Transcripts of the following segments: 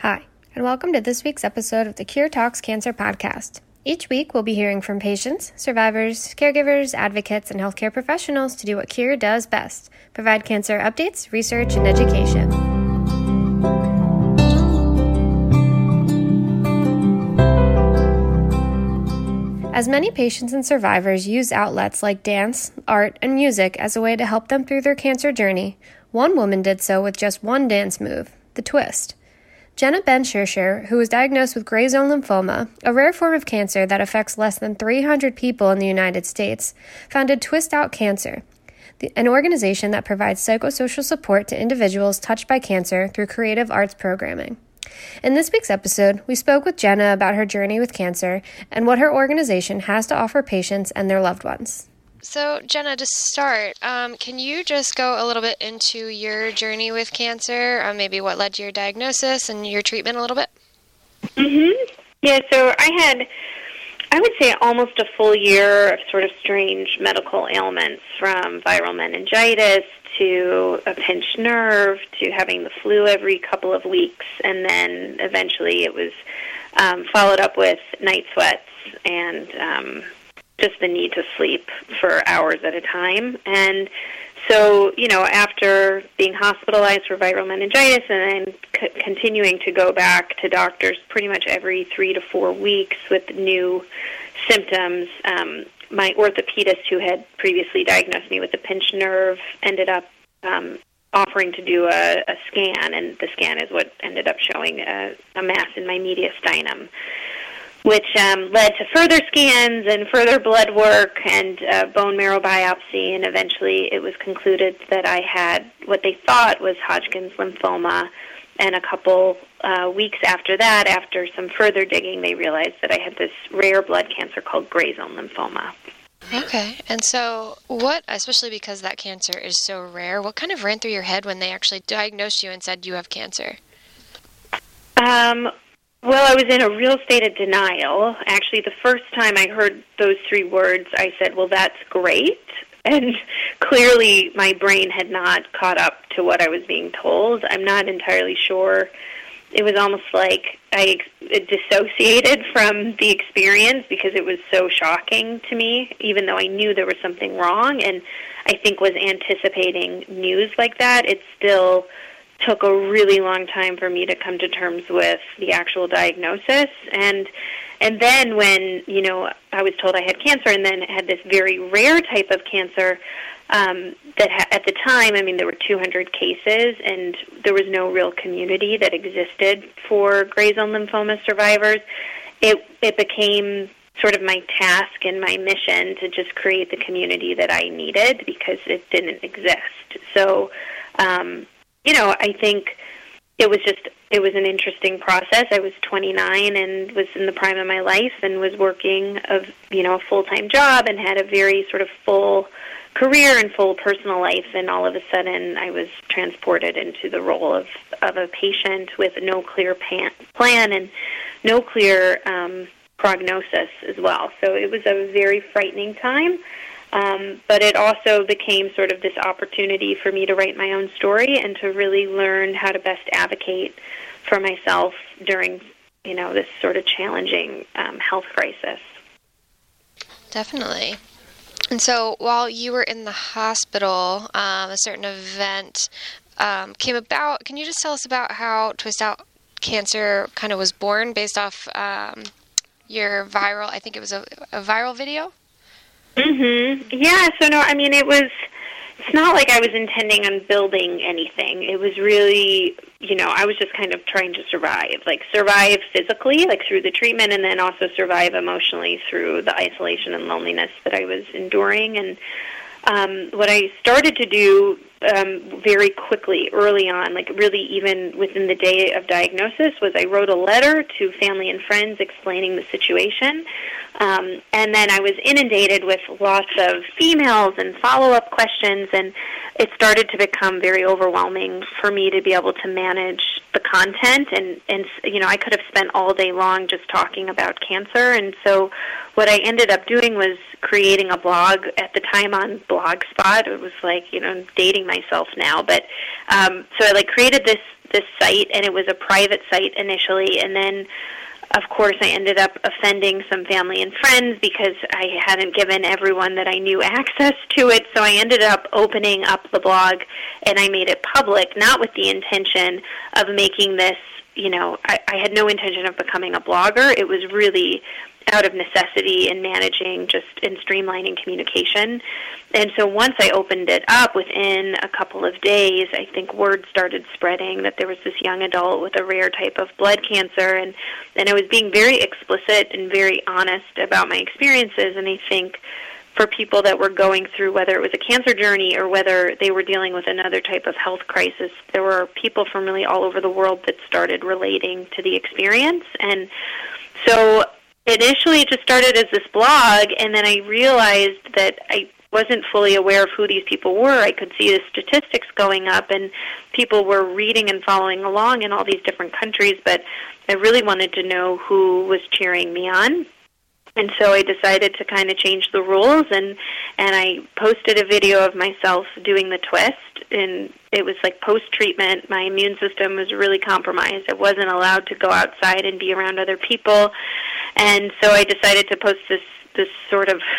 Hi, and welcome to this week's episode of the Cure Talks Cancer podcast. Each week, we'll be hearing from patients, survivors, caregivers, advocates, and healthcare professionals to do what Cure does best, provide cancer updates, research, and education. As many patients and survivors use outlets like dance, art, and music as a way to help them through their cancer journey, one woman did so with just one dance move, the twist. Jenna Ben-Schercher, who was diagnosed with gray zone lymphoma, a rare form of cancer that affects less than 300 people in the United States, founded Twist Out Cancer, an organization that provides psychosocial support to individuals touched by cancer through creative arts programming. In this week's episode, we spoke with Jenna about her journey with cancer and what her organization has to offer patients and their loved ones. So, Jenna, to start, can you just go a little bit into your journey with cancer, maybe what led to your diagnosis and your treatment a little bit? Yeah, so I would say, almost a full year of sort of strange medical ailments, from viral meningitis to a pinched nerve to having the flu every couple of weeks, and then eventually it was followed up with night sweats and just the need to sleep for hours at a time. And so, after being hospitalized for viral meningitis and then continuing to go back to doctors pretty much every 3 to 4 weeks with new symptoms, my orthopedist, who had previously diagnosed me with a pinched nerve, ended up offering to do a scan, and the scan is what ended up showing a mass in my mediastinum, which led to further scans and further blood work and bone marrow biopsy, and eventually it was concluded that I had what they thought was Hodgkin's lymphoma. And a couple weeks after that, after some further digging, they realized that I had this rare blood cancer called gray zone lymphoma. Okay, and so what, especially because that cancer is so rare, what kind of ran through your head when they actually diagnosed you and said you have cancer? Well, I was in a real state of denial. Actually, the first time I heard those 3 words, I said, well, that's great. And clearly my brain had not caught up to what I was being told. I'm not entirely sure. It was almost like I dissociated from the experience because it was so shocking to me, even though I knew there was something wrong and I think was anticipating news like that. It still took a really long time for me to come to terms with the actual diagnosis. And then when, I was told I had cancer and then had this very rare type of cancer that at the time, there were 200 cases and there was no real community that existed for gray zone lymphoma survivors. It became sort of my task and my mission to just create the community that I needed because it didn't exist. So, I think it was an interesting process. I was 29 and was in the prime of my life and was working a full-time job and had a very sort of full career and full personal life, and all of a sudden I was transported into the role of a patient with no clear plan and no clear prognosis as well. So it was a very frightening time. But it also became sort of this opportunity for me to write my own story and to really learn how to best advocate for myself during, this sort of challenging health crisis. Definitely. And so while you were in the hospital, a certain event came about. Can you just tell us about how Twist Out Cancer kind of was born based off your viral, I think it was a viral video? Yeah, so no, it's not like I was intending on building anything. It was really, I was just kind of trying to survive physically, through the treatment, and then also survive emotionally through the isolation and loneliness that I was enduring. And what I started to do very quickly, early on, really even within the day of diagnosis, was I wrote a letter to family and friends explaining the situation. And then I was inundated with lots of emails and follow-up questions, and it started to become very overwhelming for me to be able to manage the content. And I could have spent all day long just talking about cancer. And so what I ended up doing was creating a blog at the time on Blogspot. It was dating myself now. But so I created this site, and it was a private site initially, and then of course I ended up offending some family and friends because I hadn't given everyone that I knew access to it, so I ended up opening up the blog and I made it public, not with the intention of making this, I had no intention of becoming a blogger. It was really out of necessity in managing and streamlining communication. And so once I opened it up, within a couple of days, I think word started spreading that there was this young adult with a rare type of blood cancer, and I was being very explicit and very honest about my experiences. And I think for people that were going through, whether it was a cancer journey or whether they were dealing with another type of health crisis, there were people from really all over the world that started relating to the experience. And so initially it just started as this blog, and then I realized that I wasn't fully aware of who these people were. I could see the statistics going up, and people were reading and following along in all these different countries, but I really wanted to know who was cheering me on. And so I decided to kind of change the rules, and I posted a video of myself doing the twist, and it was like post-treatment. My immune system was really compromised. I wasn't allowed to go outside and be around other people, and so I decided to post this sort of,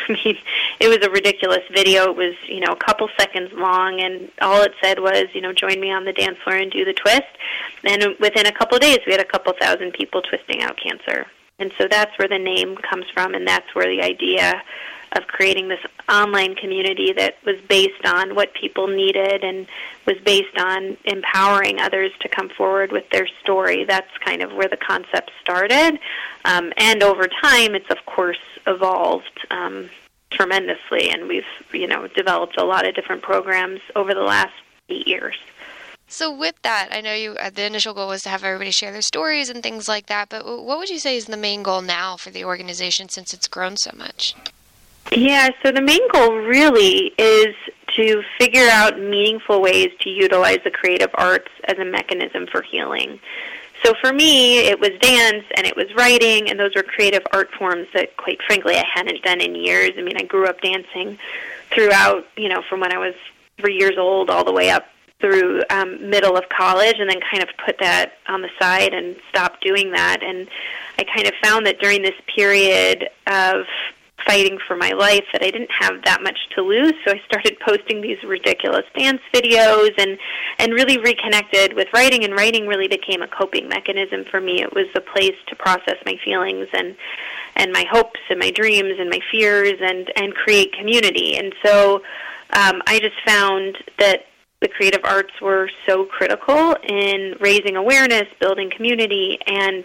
it was a ridiculous video. It was, a couple seconds long, and all it said was, join me on the dance floor and do the twist. And within a couple of days, we had a couple thousand people twisting out cancer. And so that's where the name comes from, and that's where the idea of creating this online community that was based on what people needed and was based on empowering others to come forward with their story. That's kind of where the concept started. And over time, it's, of course, evolved tremendously, and we've, developed a lot of different programs over the last 8 years. So with that, I know the initial goal was to have everybody share their stories and things like that, but what would you say is the main goal now for the organization since it's grown so much? Yeah, so the main goal really is to figure out meaningful ways to utilize the creative arts as a mechanism for healing. So for me, it was dance and it was writing, and those were creative art forms that, quite frankly, I hadn't done in years. I mean, I grew up dancing throughout, from when I was 3 years old all the way up through middle of college, and then kind of put that on the side and stopped doing that. And I kind of found that during this period of fighting for my life that I didn't have that much to lose, so I started posting these ridiculous dance videos and really reconnected with writing, and writing really became a coping mechanism for me. It was a place to process my feelings and my hopes and my dreams and my fears and create community. And so I just found that the creative arts were so critical in raising awareness, building community, and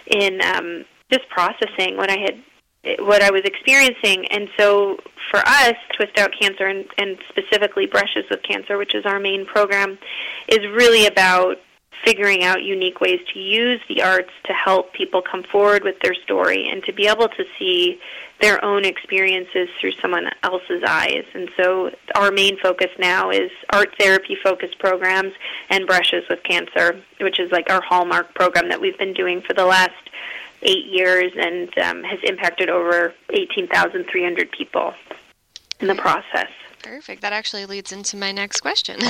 in just processing what I was experiencing. And so for us, Twist Out Cancer, and specifically Brushes with Cancer, which is our main program, is really about figuring out unique ways to use the arts to help people come forward with their story and to be able to see their own experiences through someone else's eyes. And so our main focus now is art therapy-focused programs and Brushes with Cancer, which is like our hallmark program that we've been doing for the last 8 years and has impacted over 18,300 people in the process. Perfect. That actually leads into my next question.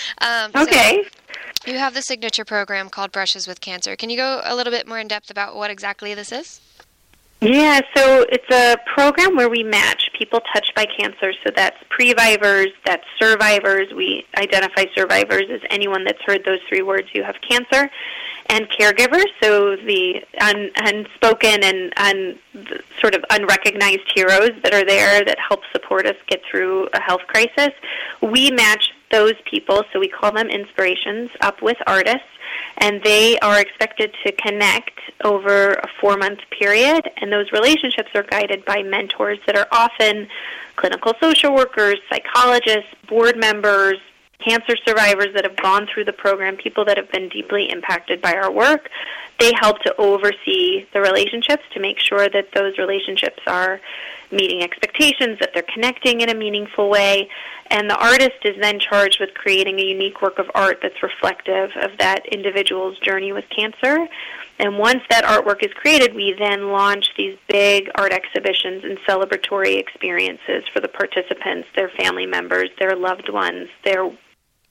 Okay. So you have the signature program called Brushes with Cancer. Can you go a little bit more in depth about what exactly this is? Yeah, so it's a program where we match people touched by cancer. So that's previvors, that's survivors. We identify survivors as anyone that's heard those 3 words, you have cancer, and caregivers, so the unspoken and sort of unrecognized heroes that are there that help support us get through a health crisis. We match those people, so we call them inspirations, up with artists, and they are expected to connect over a 4-month period, and those relationships are guided by mentors that are often clinical social workers, psychologists, board members, cancer survivors that have gone through the program, people that have been deeply impacted by our work. They help to oversee the relationships to make sure that those relationships are meeting expectations, that they're connecting in a meaningful way. And the artist is then charged with creating a unique work of art that's reflective of that individual's journey with cancer. And once that artwork is created, we then launch these big art exhibitions and celebratory experiences for the participants, their family members, their loved ones, their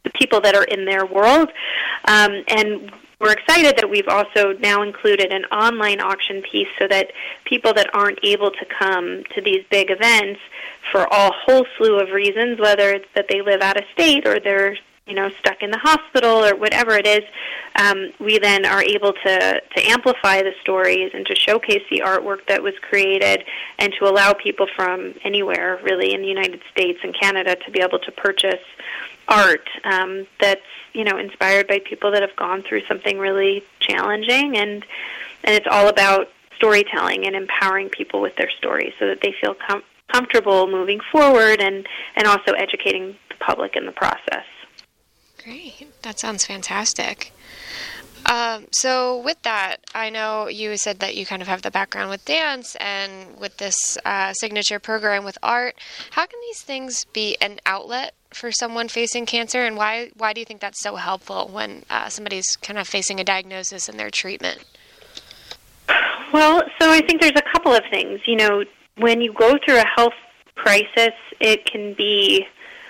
the people that are in their world. And we're excited that we've also now included an online auction piece so that people that aren't able to come to these big events for a whole slew of reasons, whether it's that they live out of state or they're stuck in the hospital or whatever it is, we then are able to amplify the stories and to showcase the artwork that was created and to allow people from anywhere, really, in the United States and Canada to be able to purchase art that's inspired by people that have gone through something really challenging, and it's all about storytelling and empowering people with their stories so that they feel comfortable moving forward and also educating the public in the process. Great. That sounds fantastic. So with that, I know you said that you kind of have the background with dance and with this signature program with art. How can these things be an outlet for someone facing cancer, and why do you think that's so helpful when somebody's kind of facing a diagnosis and their treatment? Well, so I think there's a couple of things. When you go through a health crisis, it can be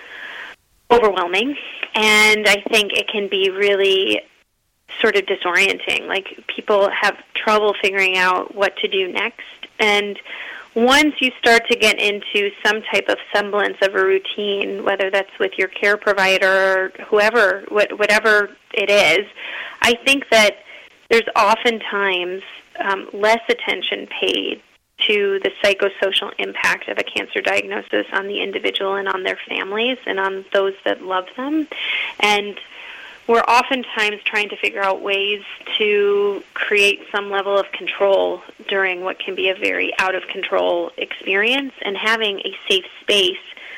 overwhelming, and I think it can be really sort of disorienting. Like, people have trouble figuring out what to do next, and once you start to get into some type of semblance of a routine, whether that's with your care provider or whoever, whatever it is, I think that there's oftentimes less attention paid to the psychosocial impact of a cancer diagnosis on the individual and on their families and on those that love them. And we're oftentimes trying to figure out ways to create some level of control during what can be a very out-of-control experience, and having a safe space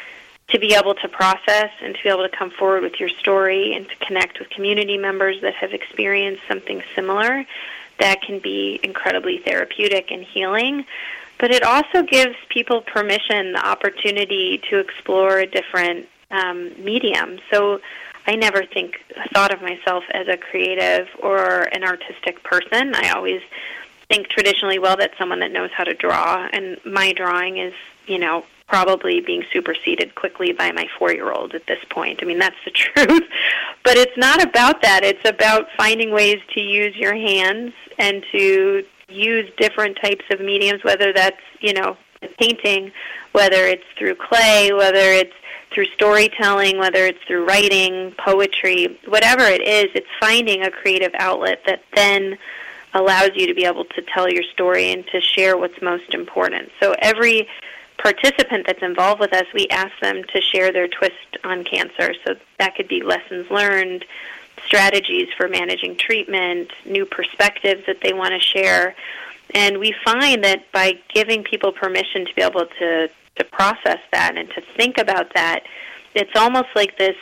to be able to process and to be able to come forward with your story and to connect with community members that have experienced something similar, that can be incredibly therapeutic and healing. But it also gives people permission, the opportunity to explore a different medium. So I never thought of myself as a creative or an artistic person. I always think traditionally, well, that's someone that knows how to draw, and my drawing is, probably being superseded quickly by my 4-year-old at this point. I mean, that's the truth. But it's not about that. It's about finding ways to use your hands and to use different types of mediums, whether that's, painting, whether it's through clay, whether it's through storytelling, whether it's through writing, poetry, whatever it is, it's finding a creative outlet that then allows you to be able to tell your story and to share what's most important. So every participant that's involved with us, we ask them to share their twist on cancer. So that could be lessons learned, strategies for managing treatment, new perspectives that they want to share. And we find that by giving people permission to be able to process that and to think about that, it's almost like this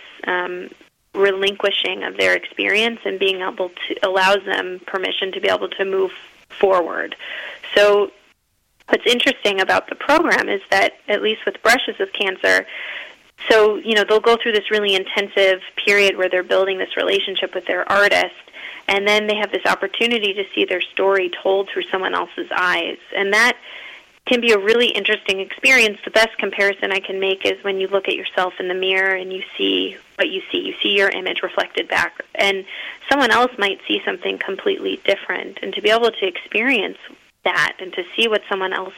relinquishing of their experience and being able to allows them permission to be able to move forward. So what's interesting about the program is that, at least with Brushes with Cancer, so, they'll go through this really intensive period where they're building this relationship with their artist, and then they have this opportunity to see their story told through someone else's eyes. And that can be a really interesting experience. The best comparison I can make is when you look at yourself in the mirror and you see what you see. You see your image reflected back, and someone else might see something completely different. And to be able to experience that and to see what someone else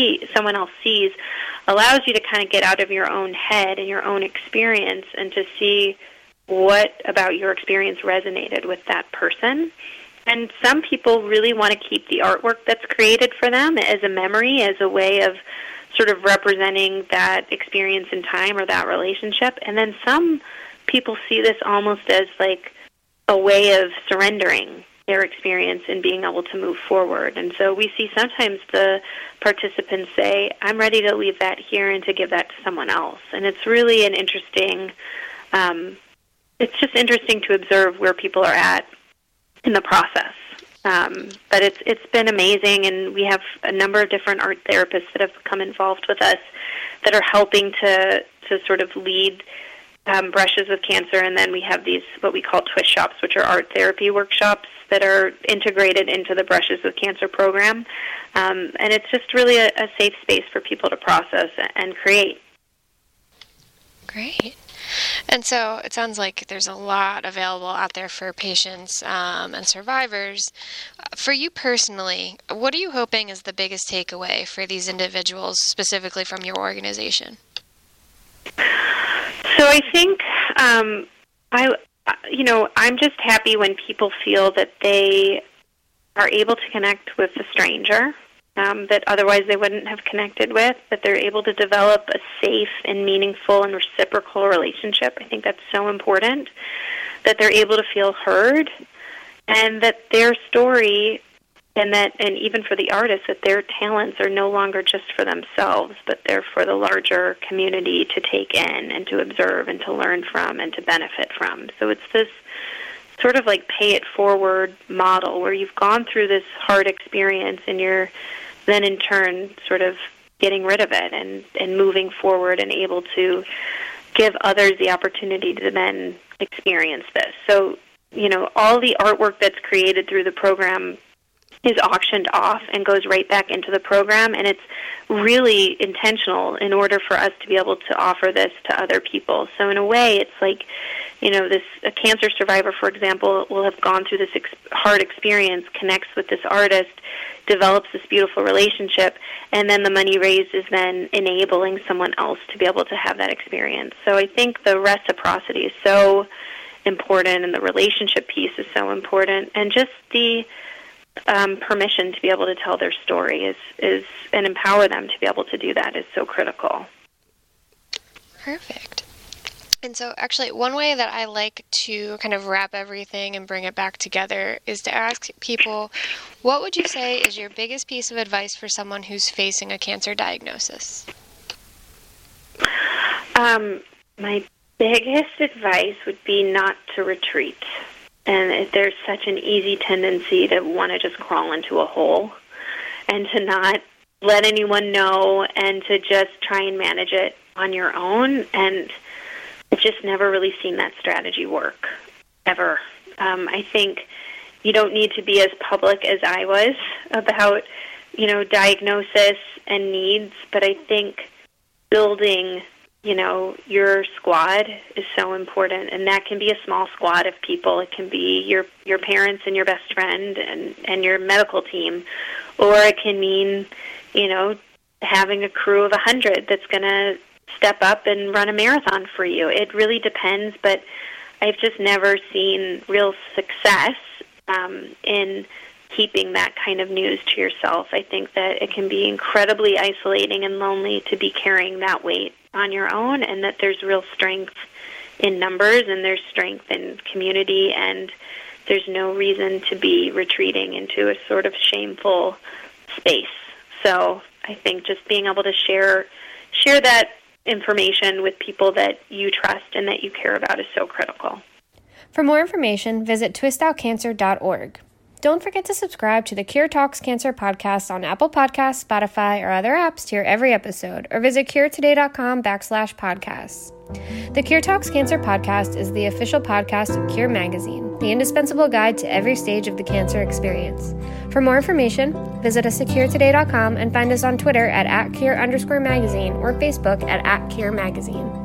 sees allows you to kind of get out of your own head and your own experience and to see what about your experience resonated with that person. And some people really want to keep the artwork that's created for them as a memory, as a way of sort of representing that experience in time or that relationship. And then some people see this almost as like a way of surrendering their experience and being able to move forward. And so we see sometimes the participants say, I'm ready to leave that here and to give that to someone else. And it's really an interesting, it's just interesting to observe where people are at in the process. But it's been amazing, and we have a number of different art therapists that have become involved with us that are helping to sort of lead Brushes with Cancer, and then we have these what we call twist shops, which are art therapy workshops that are integrated into the Brushes with Cancer program. And it's just really a safe space for people to process and create. Great. And so it sounds like there's a lot available out there for patients and survivors. For you personally, what are you hoping is the biggest takeaway for these individuals, specifically from your organization? So I think I'm just happy when people feel that they are able to connect with a stranger that otherwise they wouldn't have connected with, that they're able to develop a safe and meaningful and reciprocal relationship. I think that's so important, that they're able to feel heard, and that their story, and even for the artists, that their talents are no longer just for themselves, but they're for the larger community to take in and to observe and to learn from and to benefit from. So it's this sort of like pay it forward model where you've gone through this hard experience and you're then in turn sort of getting rid of it and moving forward and able to give others the opportunity to then experience this. So, all the artwork that's created through the program is auctioned off and goes right back into the program, and it's really intentional in order for us to be able to offer this to other people. So in a way, it's like, a cancer survivor, for example, will have gone through this hard experience, connects with this artist, develops this beautiful relationship, and then the money raised is then enabling someone else to be able to have that experience. So I think the reciprocity is so important, and the relationship piece is so important, and just the permission to be able to tell their story is and empower them to be able to do that is so critical. Perfect. And so actually one way that I like to kind of wrap everything and bring it back together is to ask people, what would you say is your biggest piece of advice for someone who's facing a cancer diagnosis? My biggest advice would be not to retreat. And there's such an easy tendency to want to just crawl into a hole and to not let anyone know and to just try and manage it on your own. And I've just never really seen that strategy work, ever. I think you don't need to be as public as I was about, diagnosis and needs, but I think building your squad is so important, and that can be a small squad of people. It can be your parents and your best friend and your medical team, or it can mean, having a crew of 100 that's going to step up and run a marathon for you. It really depends, but I've just never seen real success in keeping that kind of news to yourself. I think that it can be incredibly isolating and lonely to be carrying that weight on your own, and that there's real strength in numbers and there's strength in community, and there's no reason to be retreating into a sort of shameful space. So I think just being able to share that information with people that you trust and that you care about is so critical. For more information, visit twistoutcancer.org. Don't forget to subscribe to the Cure Talks Cancer podcast on Apple Podcasts, Spotify, or other apps to hear every episode, or visit curetoday.com/podcasts. The Cure Talks Cancer podcast is the official podcast of Cure Magazine, the indispensable guide to every stage of the cancer experience. For more information, visit us at curetoday.com and find us on Twitter at @Cure_magazine or Facebook at @Cure Magazine.